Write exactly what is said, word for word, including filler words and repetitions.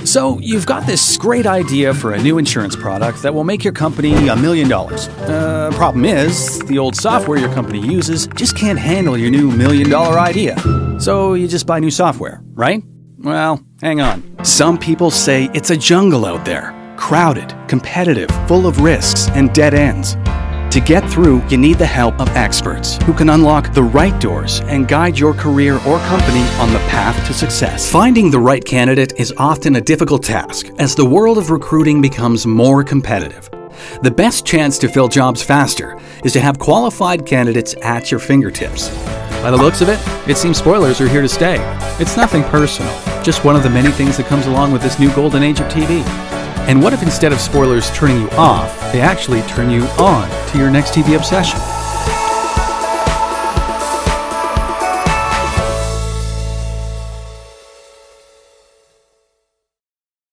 So, you've got this great idea for a new insurance product that will make your company a million dollars. Uh, problem is, the old software your company uses just can't handle your new million dollar idea. So, you just buy new software, right? Well, hang on. Some people say it's a jungle out there. Crowded, competitive, full of risks and dead ends. To get through, you need the help of experts who can unlock the right doors and guide your career or company on the path to success. Finding the right candidate is often a difficult task as the world of recruiting becomes more competitive. The best chance to fill jobs faster is to have qualified candidates at your fingertips. By the looks of it, it seems spoilers are here to stay. It's nothing personal, just one of the many things that comes along with this new golden age of T V. And what if instead of spoilers turning you off, they actually turn you on to your next T V obsession?